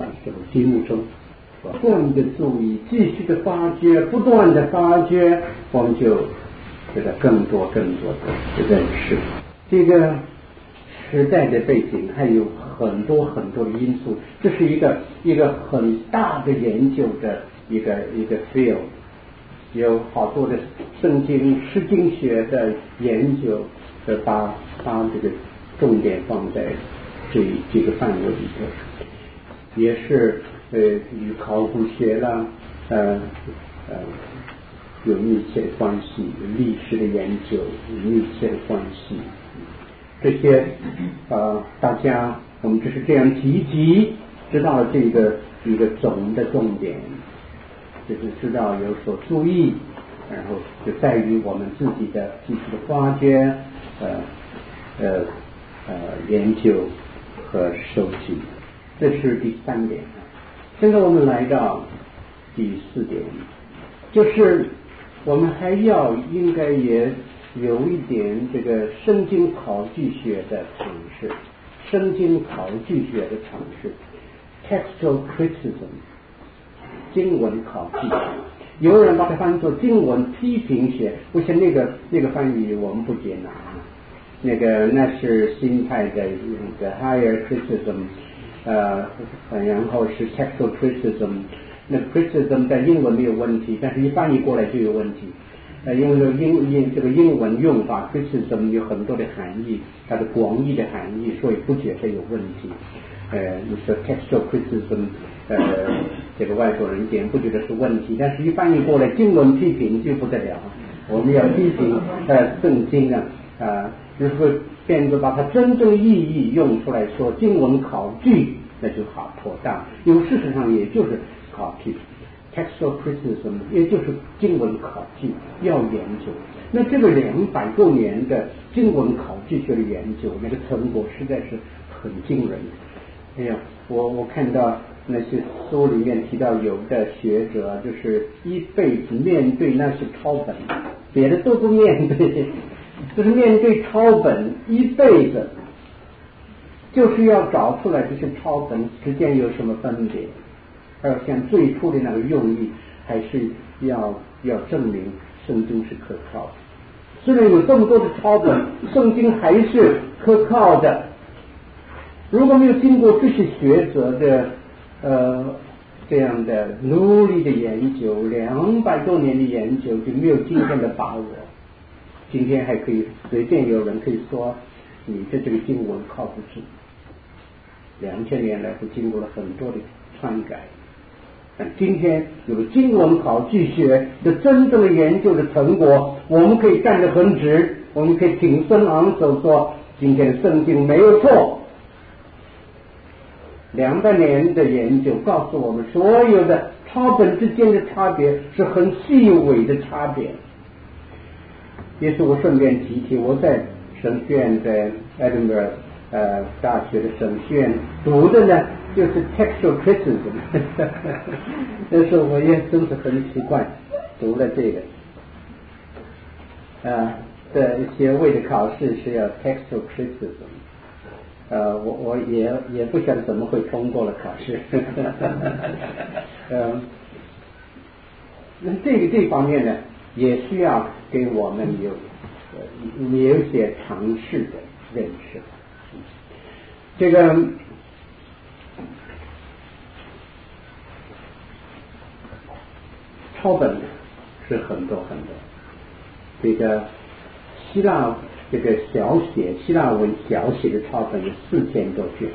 这个题目中，不断的注意，继续的发掘，不断的发掘，我们就这个更多的认识。这个时代的背景还有很多的因素，这是一个很大的研究的一个 field， 有好多的圣经诗经学的研究，把这个重点放在这个范围里头，也是与考古学啦有密切的关系，历史的研究有密切的关系。这些大家我们就是这样提及，知道了这个一个总的重点，就是知道有所注意，然后就在于我们自己的继续的发掘研究和收集。这是第3点。现在我们来到第4点，就是我们还应该也有一点这个圣经考据学的尝试，圣经考据学的尝试 textual criticism， 经文考据学，有人把它翻译作经文批评学，我想那个翻译我们不接纳，那是新派的higher criticism， 然后是 textual criticism， 那 criticism 在英文没有问题，但是一翻译过来就有问题。因为这个英文用法 criticism 有很多的含义，它的广义的含义，所以不觉得有问题。你说 textual criticism， 这个外国人一点不觉得是问题，但是一翻译过来经文批评就不得了，我们要批评圣经如果变成把它真正意义用出来说经文考据，那就好妥当，因为事实上也就是考据。textual criticism 也就是经文考据要研究，那这个200多年的经文考据学的研究，那个成果实在是很惊人。哎呀，我看到那些书里面提到有的学者就是一辈子面对那些抄本，别的都不面对，就是面对抄本一辈子，就是要找出来这些抄本之间有什么分别。而像最初的那个用意，还是要证明圣经是可靠的。虽然有这么多的抄本，圣经还是可靠的。如果没有经过这些学者的这样的努力的研究，200多年的研究，就没有今天的把握。今天还可以随便有人可以说你的这个经文靠不住。2000年来都经过了很多的篡改。今天有了经文考据学的真正的研究的成果，我们可以站得很直，我们可以挺身昂首说今天的圣经没有错。200年的研究告诉我们，所有的抄本之间的差别是很细微的差别。也是我顺便提，我在神学院在 Edinburgh 大学的神学院读的呢，就是 textual criticism 那时候我也真是很奇怪，读了这个的学位的考试是要 textual criticism， 我也不晓得怎么会通过了考试那这方面呢也需要给我们有一些尝试的认识。这个抄本是很多，这个希腊这个希腊文小写的抄本有4000多卷，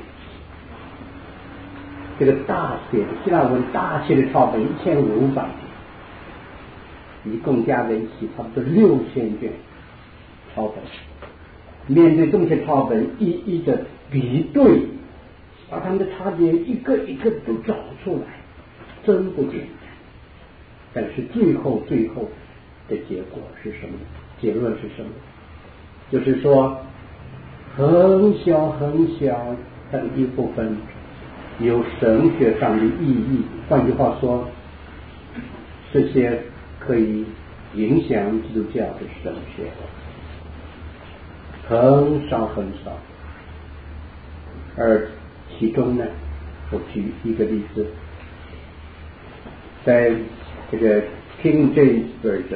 这个大写的希腊文大写的抄本1500卷，一共加在一起差不多6000卷抄本。面对这么些抄本一一的比对，把它们的差别一个一个都找出来，真不简单。但是最后的结果是什么？结论是什么？就是说很小的一部分有神学上的意义，换句话说，这些可以影响基督教的神学，很少，而其中呢我举一个例子，在这个 King James Version，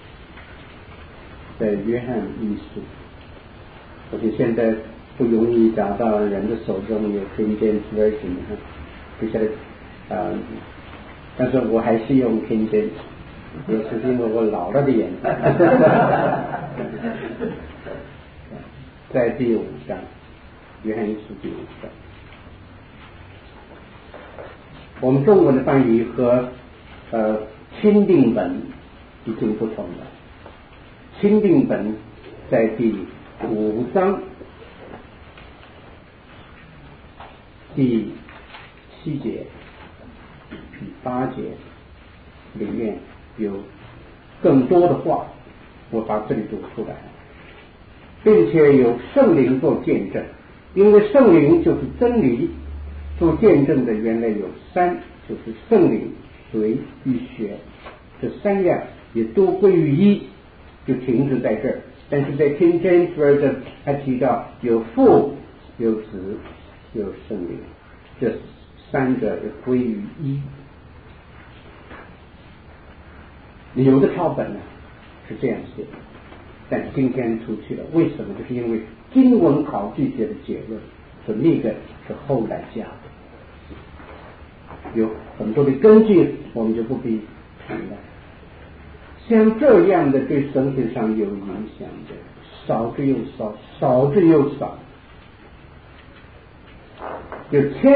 在约翰一书，而且现在不容易找到人的手中有 King James Version， 不晓得但是我还是用 King James， 也是因为我老了的原因。在第5章，约翰一书第5章，我们中文的翻译和钦定本已经不同了。钦定本在第5章第7节、第8节里面有更多的话，我把这里读出来，并且有圣灵做见证，因为圣灵就是真理，做见证的原来有3，就是圣灵、水与血，这3样也都归于一，就停止在这儿。但是在 King James Version 还提到有父、有子、有圣灵，这3个也归于一。有的抄本呢是这样写的，但是今天出去了，为什么？就是因为经文考据学的结论说那个是后来加的，有很多的根据，我们就不必谈了。像这样的对神学上有影响的少之又少，少之又少，有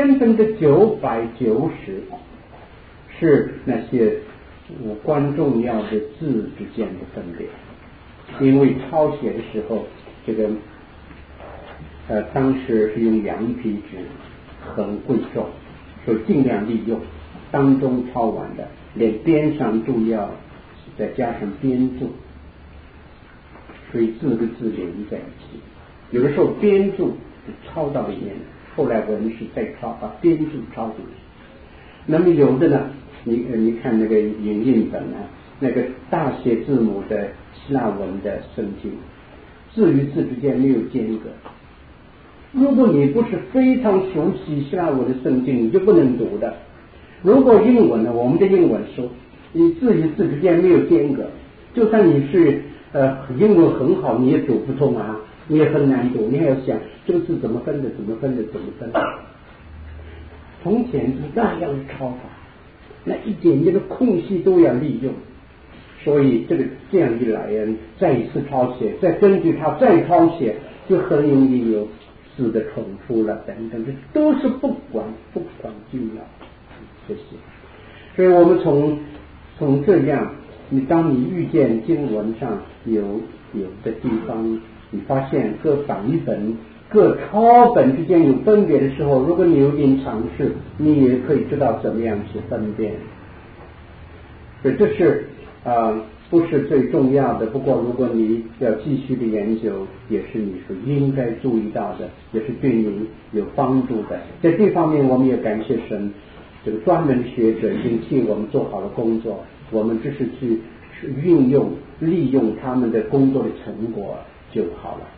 990%是那些无关重要的字之间的分别。因为抄写的时候，这个当时是用羊皮纸，很贵重，所以尽量利用，当中抄完的，连边上都要再加上边注，所以字跟字连在一起。有的时候边注抄到里面，后来文士再抄，把边注抄进去。那么有的呢，你看那个影印本啊，那个大写字母的希腊文的圣经，字与字之间没有间隔。如果你不是非常熟悉希腊文的圣经，你就不能读的。如果英文呢，我们的英文说你字与字之间没有间隔，就算你是英文很好，你也读不通啊，你也很难读，你还要想这个字怎么分的，怎么分的，怎么分的。从前是那样的抄法，那一点点的空隙都要利用，所以这样一来再一次抄写，再根据它再抄写，就很容易有字的重复了等等，这都是不管重要这些。所以我们从这样，当你遇见经文上有的地方，你发现各版本各抄本之间有分别的时候，如果你有点尝试，你也可以知道怎么样去分辨。所以这是不是最重要的，不过如果你要继续的研究，也是你所应该注意到的，也是对你有帮助的。在这方面我们也感谢神，这个专门的学者已经替我们做好了工作，我们只是去利用他们的工作的成果就好了。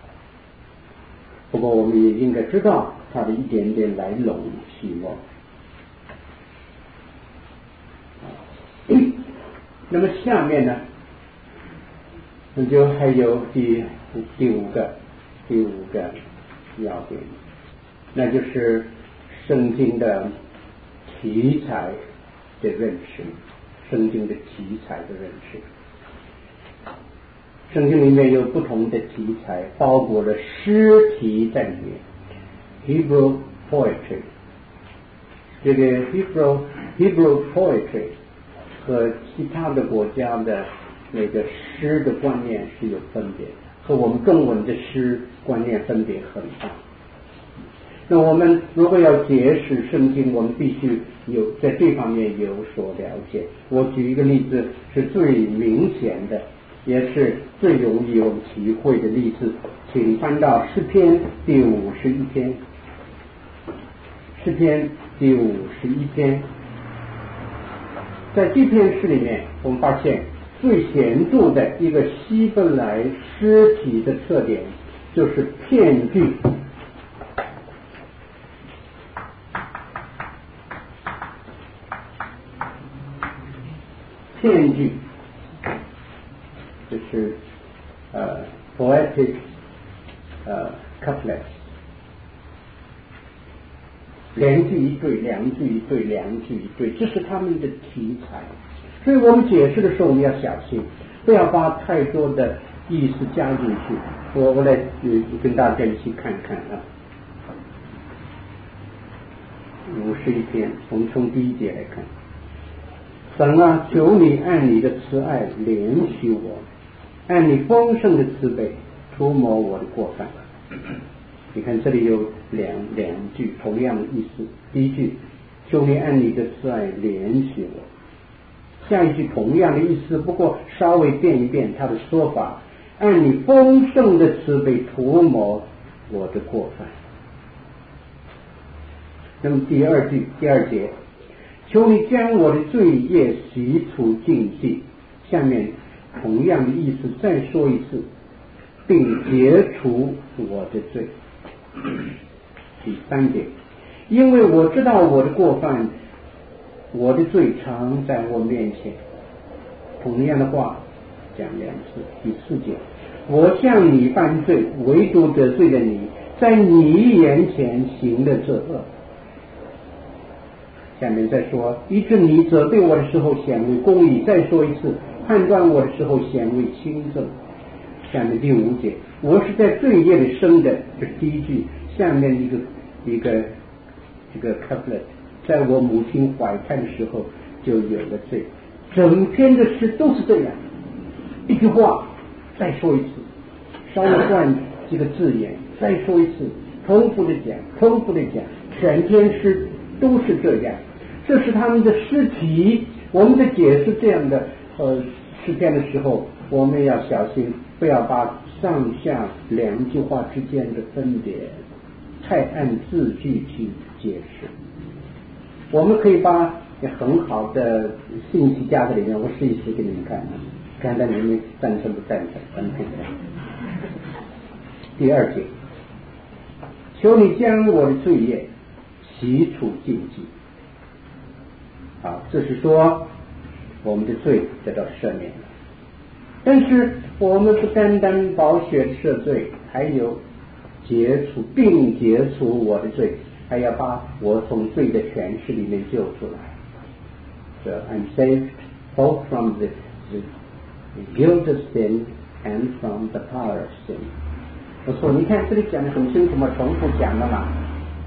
不过我们也应该知道它的一点点来龙去脉。那么下面呢，那就还有第五个要点，那就是圣经的题材的认识，圣经的题材的认识。圣经里面有不同的题材，包括了诗题在里面 Hebrew poetry， 这个 Hebrew poetry 和其他的国家的那个诗的观念是有分别的，和我们中文的诗观念分别很大。那我们如果要解释圣经，我们必须有在这方面有所了解。我举一个例子是最明显的，也是最容易有体会的例子，请翻到诗篇第51篇。诗篇第51篇，在这篇诗里面，我们发现最显著的一个希伯来诗体的特点就是片句。 片句，就是poetic couplets， 连句一对，两句一对，两句一对，这是他们的题材。所以我们解释的时候，我们要小心，不要把太多的意思加进去。我来跟大家一起看看啊。51篇，我们从第1节来看。神啊，求你按你的慈爱怜恤我，按你丰盛的慈悲涂抹我的过犯。你看这里有两句同样的意思。第一句，求你按你的慈爱怜恤我，下一句同样的意思，不过稍微变一变他的说法，按你丰盛的慈悲涂抹我的过犯。那么第二句第2节，求你将我的罪孽洗除净尽，下面同样的意思再说一次，并解除我的罪。第3节，因为我知道我的过犯，我的罪常在我面前。同样的话讲2次。第4节，我向你犯罪，唯独得罪了你，在你眼前行了这恶。下面再说，以致你责备我的时候显为公义。再说一次，判断我的时候显为清正。下面第5节，我是在罪孽里生的，这是第一句。下面一个这个 couplet， 在我母亲怀胎的时候就有了罪。整篇的诗都是这样，一句话再说一次，稍微换几个字眼再说一次，重复的讲，全篇诗都是这样。这是他们的诗题。我们在解释这样的诗篇的时候，我们要小心，不要把上下2句话之间的分别太按字句去解释。我们可以把很好的信息加在里面，我试一试给你们看，看看你们赞成不赞成。第2节，求你将我的罪孽洗除净尽。这是说我们的罪得到赦免了。但是我们不单单宝血赦罪，还有并解除我的罪，还要把我从罪的权势里面救出来。So I'm saved both from the guilt of sin and from the power of sin。 我说你看这里讲的很清楚嘛，重复讲了嘛。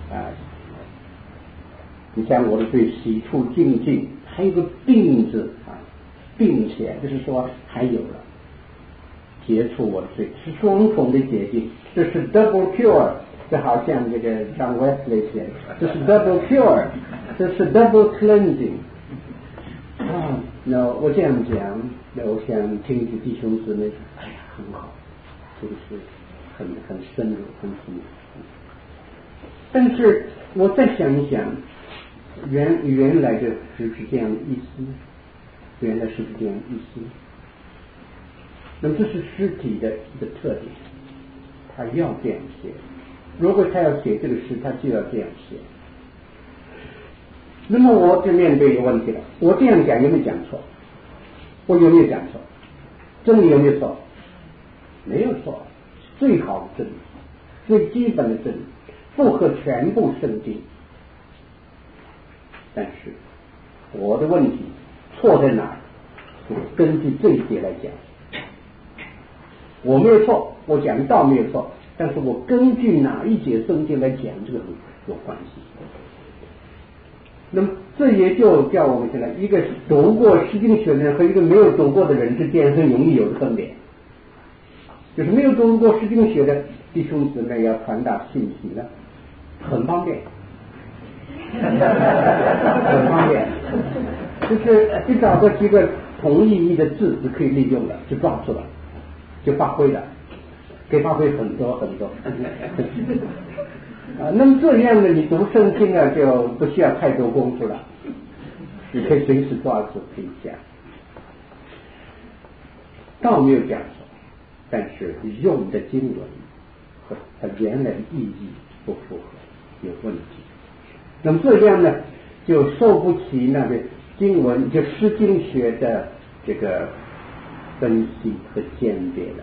你将我的罪洗除净尽，还有个并字并且就是说还有了解除我的罪，是双重的洁净，这是 double cure。 这好像这个John Wesley写的，这是 double cure， 这是 double cleansing。那我这样讲，那我想听着弟兄姊妹，哎呀很好，这个是很深入很深入。但是我再想一想，原来的是这样的意思，原来是这样的意思。那么这是诗体的一个特点，他要这样写。如果他要写这个诗，他就要这样写。那么我就面对一个问题了，我这样讲有没有讲错？我有没有讲错？真理有没有错？没有错，最好的真理，最基本的真理，符合全部圣经。但是我的问题错在哪儿？根据这一节来讲，我没有错，我讲道没有错，但是我根据哪一节圣经来讲，这个有关系。那么这也就叫我们现在一个读过诗经学的人和一个没有读过的人之间很容易有的分别，就是没有读过诗经学的弟兄姊妹要传达信息呢，很方便，很方便，就是你找到几个同意义的字是可以利用的，就抓住了，就发挥了，可以发挥很多很多。那么这样的你读圣经呢，就不需要太多功夫了，你可以随时抓住可以讲。倒没有讲错，但是用的经文和它原来的意义不符合，有问题。那么这样呢，就受不起那个经文，就诗经学的这个分析和鉴别的。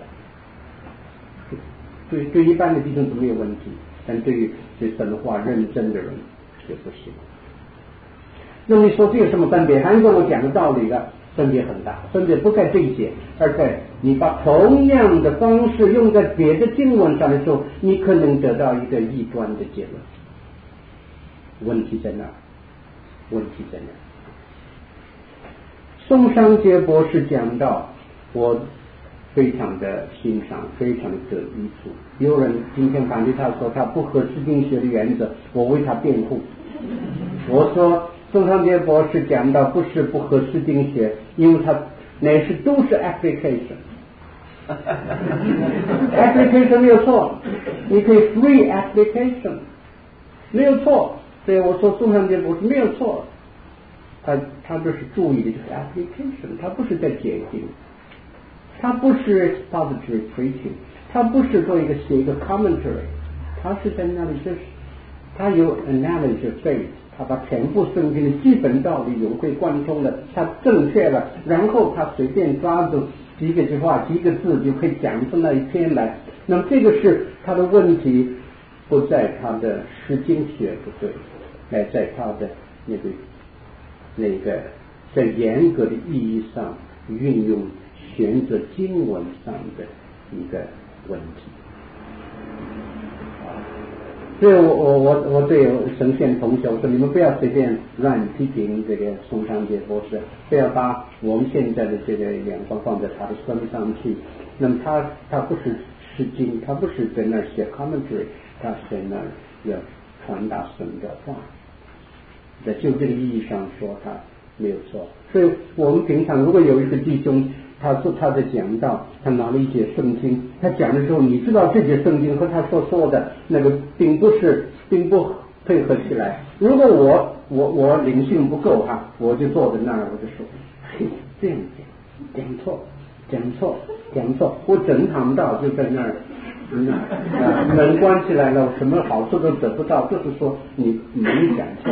对一般的弟兄是没有问题，但对于对神的话认真的人就不行。那你说这有什么分别？还是跟我讲的道理了，分别很大，分别不在这些，而在你把同样的方式用在别的经文上的时候，你可能得到一个异端的结论。问题在哪？问题在哪？宋尚杰博士讲到，我非常的欣赏，非常的得益处。有人今天反对他说他不合诗经学的原则，我为他辩护。我说宋尚杰博士讲到不是不合诗经学，因为他那是都是 application 没有错，你可以 free application 没有错，所以我说宋尚杰博士没有错，他就是注意的就是 application， 他不是在解经，他不是 expository preaching， 他不是做写一个 commentary， 他是在那里就是他有 analogy of faith， 他把全部圣经的基本道理融会贯通了，他正确了，然后他随便抓住几个句话几个字就可以讲出那一篇来。那么这个是他的问题，不在他的诗经学不对，乃在他的那个在严格的意义上运用选择经文上的一个问题。所以我对神仙同学我说，你们不要随便乱批评这个宋尚杰博士，不要把我们现在的这个眼光放在他的身上去。那么他不是诗经，他不是在那儿写 commentary， 他是在那儿要传达神的话。在就这个意义上说他没有错。所以我们平常如果有一个弟兄他在讲到他拿了一节圣经，他讲的时候你知道这节圣经和他所说的那个并不配合起来，如果我灵性不够我就坐在那儿我就说这样讲错，我整堂道就在那儿门关起来了，什么好处都得不到，就是说你讲错。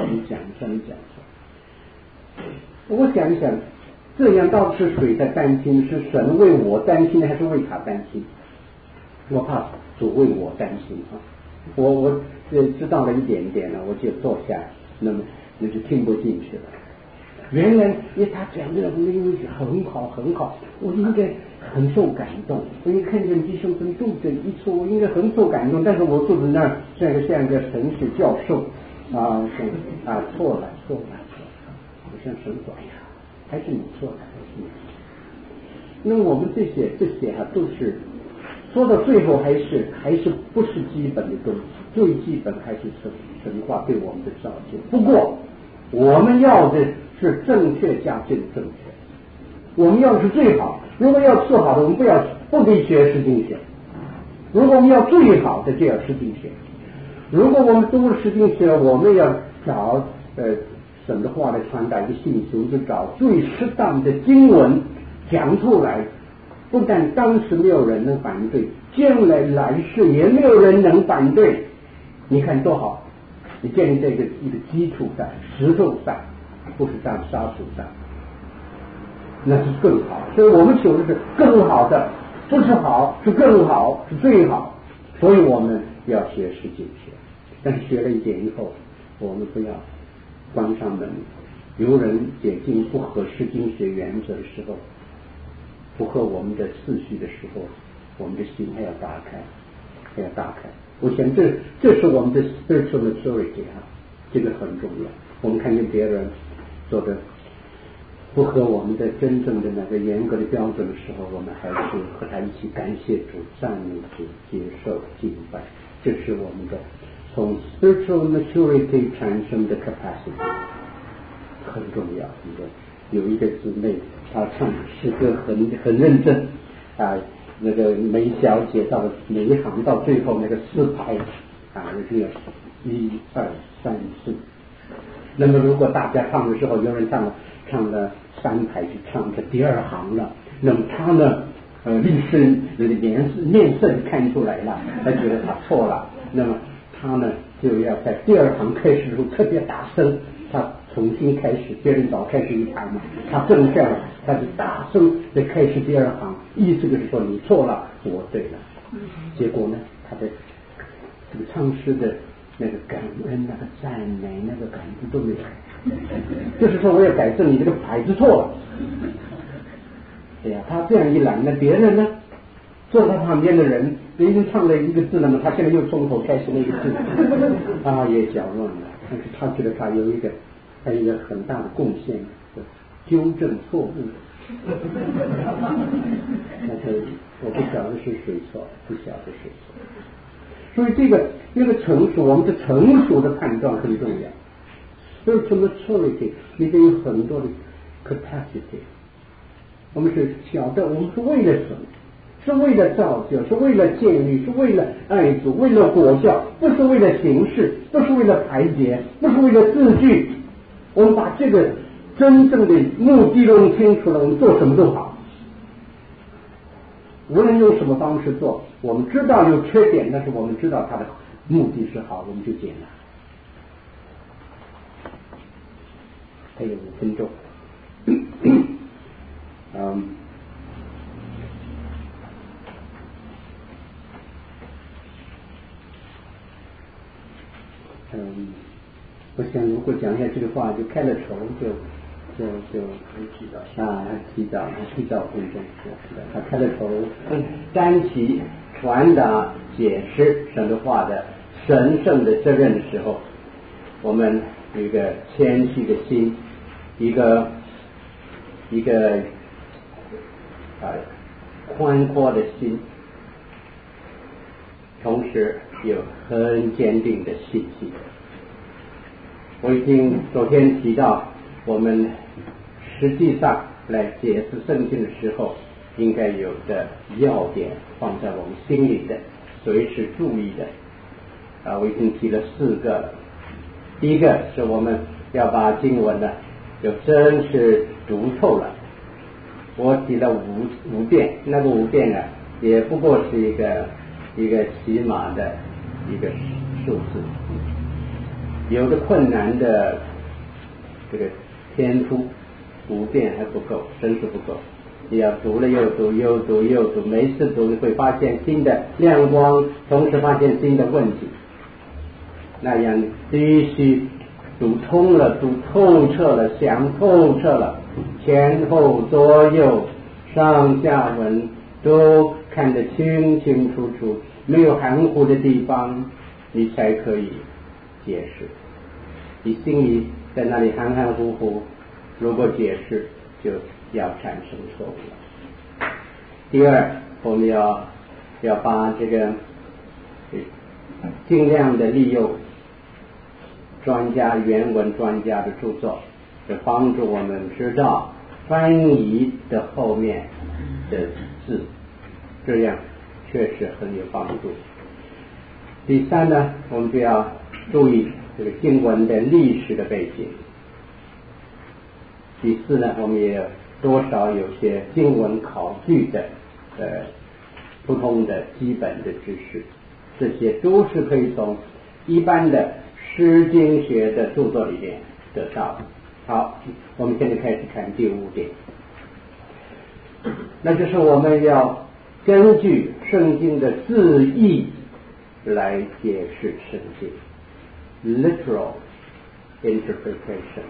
我想一想，这样到底是谁在担心？是神为我担心还是为他担心？我怕主为我担心我知道了一点点了，我就坐下，那么就听不进去了。原来他讲的很好，我应该很受感动。我一看见弟兄们都这一处，我应该很受感动。但是我坐在那儿像一个神学教授错了。我像神说，还是你错了，那我们这些都是说到最后还是不是基本的东西，最基本还是神话对我们的造就。不过我们要的是正确加正确，我们要的是最好。如果要最好的，我们不必学诗经学。如果我们要最好的，就要诗经学。如果我们读了诗经学，我们要找神的话来传达一个信息，我们就找最适当的经文讲出来。不但当时没有人能反对，将来世也没有人能反对。你看多好，你建立在一个基础上，石头上，不是在沙土上，那是更好。所以我们求的是更好的，不是好，是更好，是最好。所以我们要学诗经学，但是学了一点以后，我们不要关上门。有人解经不合诗经学原则的时候，不合我们的次序的时候，我们的心还要打开。我想这是我们的 spiritual maturity 这个很重要。我们看见别人做的不合我们的真正的那个严格的标准的时候，我们还是和他一起感谢主、赞美主、接受敬拜。这是我们的从 spiritual maturity 产生的 capacity， 很重要。有一个姊妹，她唱诗歌很认真那个每小节到每一行到最后那个4排这个1、2、3、4。那么如果大家唱的时候，有人唱了3排就唱到第2行了，那么他呢律师那个面色就看出来了，他觉得他错了，那么他呢就要在第2行开始的时候特别大声，他从重新开始，别人早开始一行嘛，他更这样，他就大声的开始第二行，意思就是说你错了，我对了。结果呢，他的这个唱诗的那个感恩、那个赞美、那个感觉都没有，就是说我要改正你这个牌子错了。哎呀，他这样一来，那别人呢，坐在旁边的人，别人唱了一个字，那么他现在又从头开始那个字，也搅乱了。但是他觉得他有一个很大的贡献，纠正错误。那我不晓得是谁错，不晓得谁错。所以这个成熟，我们的成熟的判断很重要。所以什么maturity，你得有很多的 capacity。我们是晓得，我们是为了什么？是为了造就，是为了建立，是为了爱主，为了果效，不是为了形式，不是为了排解，不是为了字句。我们把这个真正的目的弄清楚了，我们做什么都好。无论用什么方式做，我们知道有缺点，但是我们知道它的目的是好，我们就接纳。还有5分钟。我想如果讲一下这个话，就开了头就提早分钟，他开了头，担起传达解释神的话的神圣的责任的时候，我们有一个谦虚的心，一个宽阔的心，同时有很坚定的信心。我已经昨天提到，我们实际上来解释圣经的时候，应该有的要点放在我们心里的，随时注意的。我已经提了4个了。第一个是我们要把经文呢，就真是读透了。我提了5遍，那个5遍呢，也不过是一个起码的一个数字。有的困难的这个天赋5遍还不够，真是不够。你要读了又读，又读又读，每一次读你会发现新的亮光，同时发现新的问题。那样必须读通了，读透彻了，想透彻了，前后左右上下文都看得清清楚楚，没有含糊的地方，你才可以解释。你心里在那里含含糊糊，如果解释就要产生错误了。第二，我们要把这个尽量的利用原文专家的著作，就帮助我们知道翻译的后面的字，这样确实很有帮助。第三呢，我们就要注意这个经文的历史的背景。第四呢，我们也多少有些经文考据的普通的基本的知识，这些都是可以从一般的诗经学的著作里面得到。好，我们现在开始看第5点，那就是我们要根据圣经的字义来解释圣经 literal interpretation。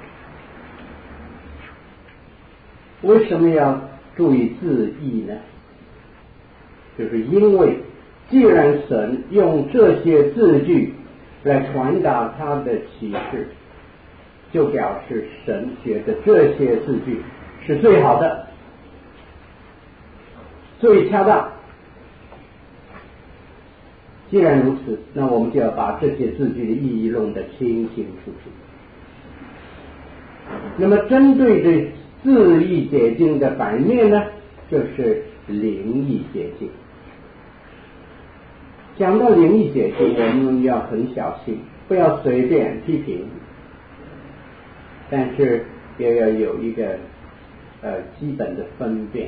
为什么要注意字义呢？就是因为既然神用这些字句来传达他的启示，就表示神觉得这些字句是最好的，最恰当。既然如此，那我们就要把这些字句的意义弄得清清楚楚。那么针对这字义解经的反面呢，就是灵意解经。讲到灵意解经，我们要很小心，不要随便批评，但是也要有一个基本的分辨。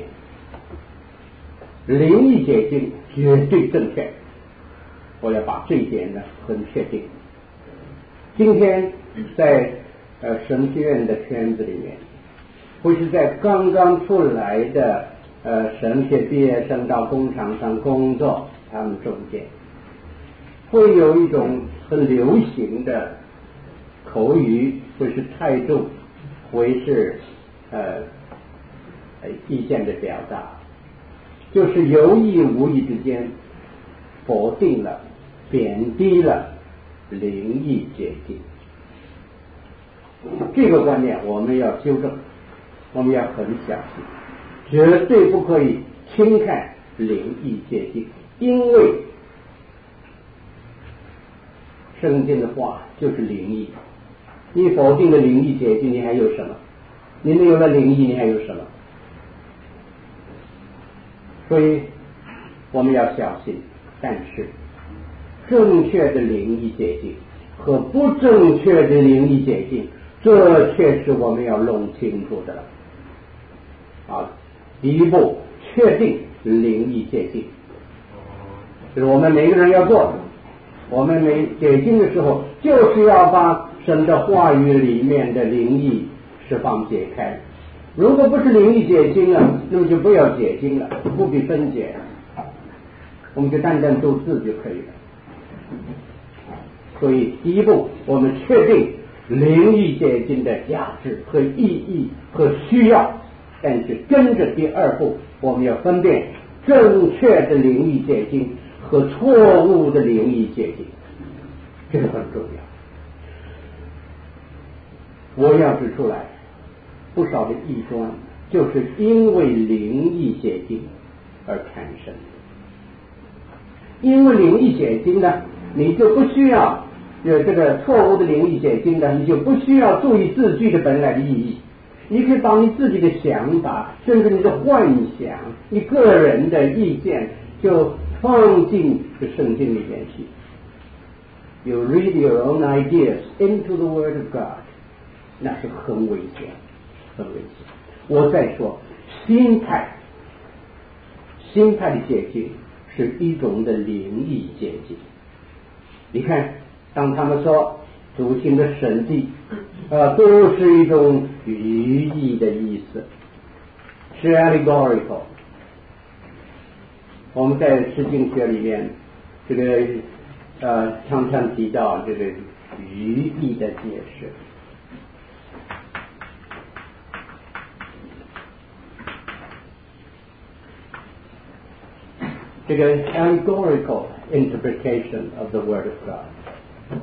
灵意解经绝对正确，我要把这一点呢很确定。今天在神学院的圈子里面，或是在刚刚出来的神学毕业生到工厂上工作，他们中间会有一种很流行的口语或是态度，或是意见的表达，就是有意无意之间否定了、贬低了灵异解经。这个观念我们要纠正，我们要很小心，绝对不可以轻看灵异解经，因为圣经的话就是灵异。你否定了灵异解经，你还有什么？你没有了灵异，你还有什么？所以我们要小心。但是正确的灵异解经和不正确的灵异解经，这却是我们要弄清楚的了。第一步，确定灵异解经，就是我们每个人要做的。我们解经的时候，就是要把神的话语里面的灵异释放解开。如果不是灵异解经了，那么就不要解经了，不必分解，我们就单单读字就可以了。所以第一步，我们确定灵异解经的价值和意义和需要，但是跟着第二步，我们要分辨正确的灵异解经和错误的灵异解经，这个很重要。我要指出来，不少的异端就是因为灵异解经而产生的。因为灵异解经呢，你就不需要这个错误的灵异解经呢，你就不需要注意字句的本来的意义，你可以把你自己的想法，甚至你的幻想，你个人的意见，就放进这圣经里面去。You read your own ideas into the Word of God， 那是很危险，很危险。我再说，心态的解经是一种的灵异解经。你看，当他们说主行的神迹，都是一种寓意的意思，是 allegorical。我们在诗经学里面，这个常常提到这个寓意的解释。这个 allegorical interpretation of the Word of God，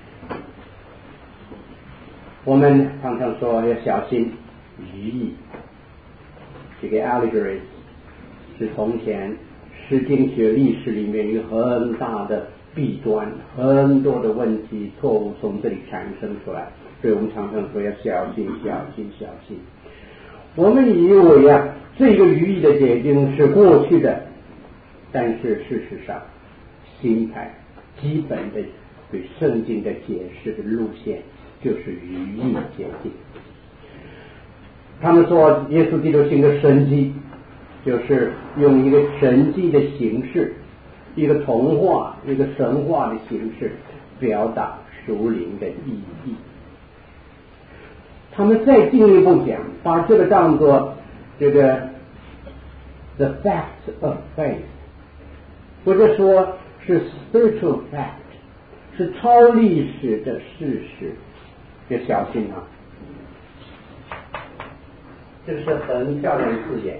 我们常常说要小心寓意。这个 allegories 是从前诗经学历史里面有很大的弊端，很多的问题错误从这里产生出来，所以我们常常说要小心。我们以为这个寓意的解经是过去的，但是事实上新派基本的对圣经的解释的路线就是寓意解经。他们说耶稣基督行的神迹，就是用一个神迹的形式，一个童话、一个神话的形式表达属灵的意义。他们再进一步讲，把这个当作这个 the facts of faith， 或者说是 spiritual fact， 是超历史的事实，要小心啊！这是很漂亮的字眼。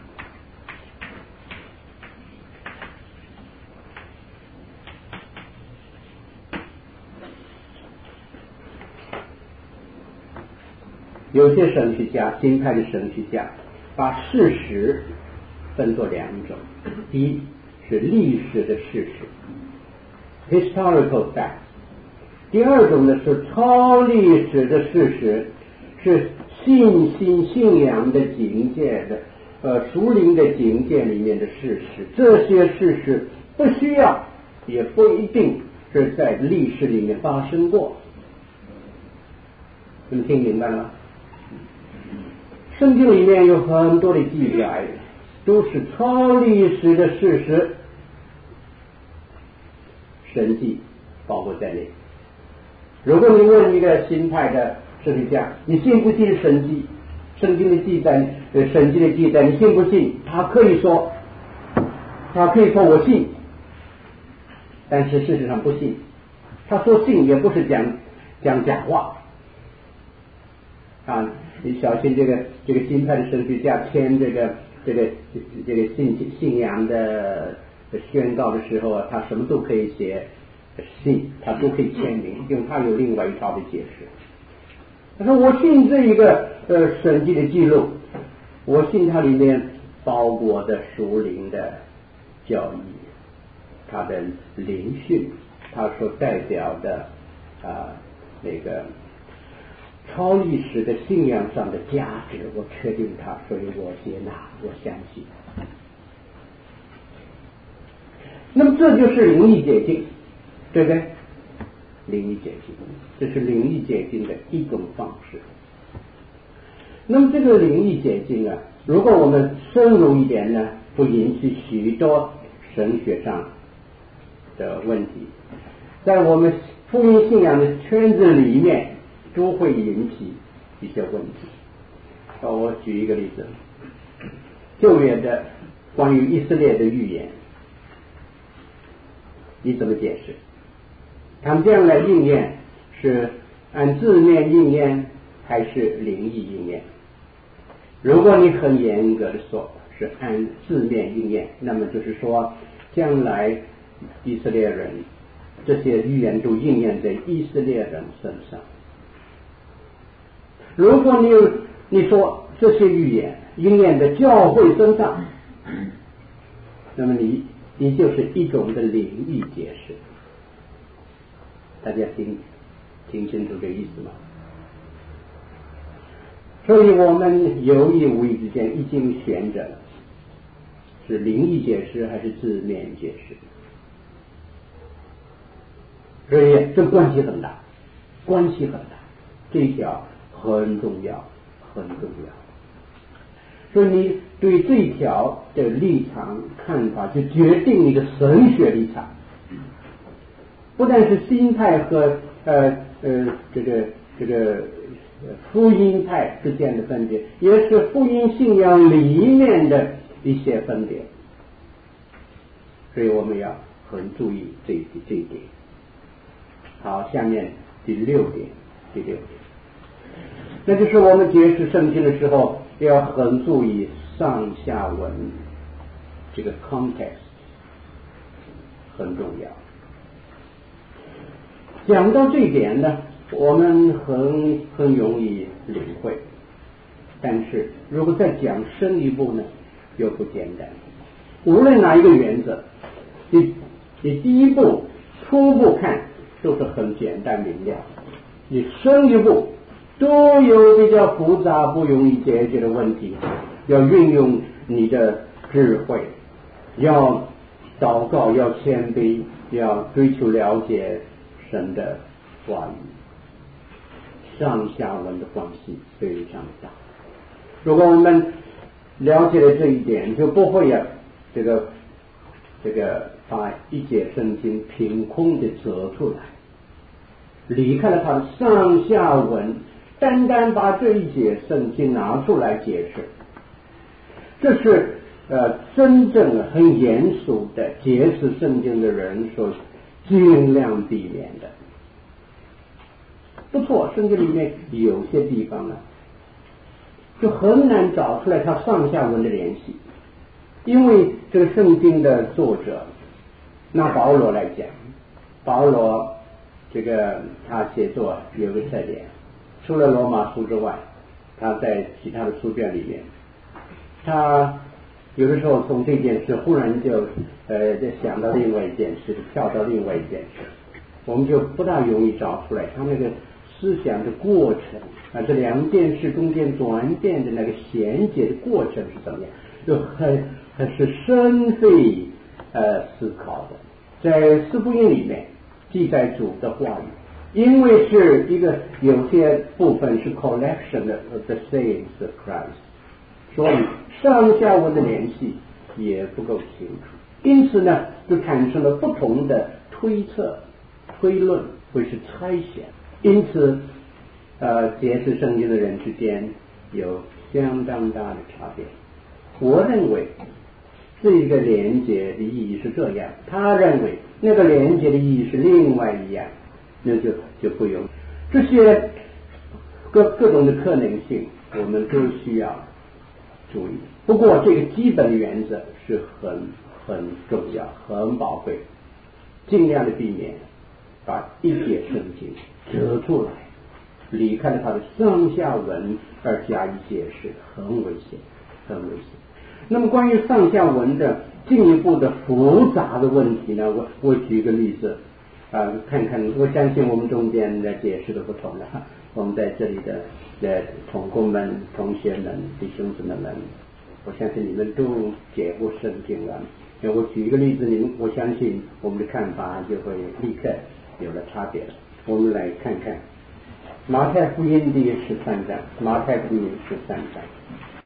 有些神学家，新派的神学家，把事实分作两种，第一是历史的事实 historical facts， 第二种呢是超历史的事实，是信仰的境界的属灵的境界里面的事实。这些事实不需要也不一定是在历史里面发生过。你们听明白了吗？圣经里面有很多的记载，都是超历史的事实，神迹包括在内。如果你问一个新派的神学家，你信不信神迹？圣经的记载，神迹的记载，你信不信？他可以说我信，但是事实上不信。他说信也不是讲假话啊！你小心这个新派的神学家签这个信仰的宣告的时候啊，他什么都可以写信，他都可以签名，因为他有另外一套的解释。他说我信这一个神迹的记录，我信它里面包裹的属灵的教义，它的灵训，它所代表的那个超历史的信仰上的价值，我确定它，所以我接纳，我相信。那么这就是灵意解经，对不对？灵意解经，这是灵意解经的一种方式。那么这个灵意解经啊，如果我们深入一点呢，不引起许多神学上的问题，在我们福音信仰的圈子里面都会引起一些问题。我举一个例子，旧约的关于以色列的预言，你怎么解释？他们这样来应验是按字面应验还是灵意应验？如果你很严格的说是按字面应验，那么就是说将来以色列人这些预言都应验在以色列人身上。如果你说这些预言应验在教会身上，那么你就是一种的灵意解释。大家听清楚这个意思吗？所以我们有意无意之间已经选择了是灵意解释还是字面解释，所以这关系很大，这一条很重要。所以你对这一条的立场看法就决定你的神学立场，不但是新派和这个福音派之间的分别，也是福音信仰里面的一些分别，所以我们要很注意这一点。好，下面第六点，那就是我们解释圣经的时候要很注意上下文，这个 context 很重要。讲到这一点呢，我们很容易领会，但是如果再讲深一步呢，又不简单。无论哪一个原则，你第一步初步看都是很简单明了，你深一步都有比较复杂不容易解决的问题，要运用你的智慧，要祷告，要谦卑，要追求了解神的话语，上下文的关系非常大。如果我们了解了这一点，就不会这个把一节圣经凭空的折出来，离开了它的上下文，单单把这一节圣经拿出来解释，这是真正很严肃的解释圣经的人所尽量避免的。不错，圣经里面有些地方呢，就很难找出来它上下文的联系，因为这个圣经的作者，拿保罗来讲，保罗这个他写作有个特点，除了罗马书之外，他在其他的书卷里面，他有的时候从这件事忽然就想到另外一件事，跳到另外一件事，我们就不大容易找出来他那个思想的过程这两件事中间转变的那个衔接的过程是怎么样，就很是深费思考的。在四福音里面记载主的话语，因为是一个有些部分是 collection of the sayings of Christ， 所以上下文的联系也不够清楚，因此呢就产生了不同的推测、推论或是猜想。因此解释圣经的人之间有相当大的差别。我认为这一个连结的意义是这样，他认为那个连结的意义是另外一样，那就不用这些各种的可能性，我们都需要注意。不过这个基本的原则是很重要、很宝贵，尽量的避免把一节圣经折出来，离开了它的上下文而加以解释，很危险，很危险。那么关于上下文的进一步的复杂的问题呢，我举个例子看看，我相信我们中间的解释都不同的，我们在这里的同工们、同学们、弟兄姊妹们，我相信你们都解过圣经了。我举一个例子，我相信我们的看法就会立刻有了差别了。我们来看看马太福音第13章，马太福音13章。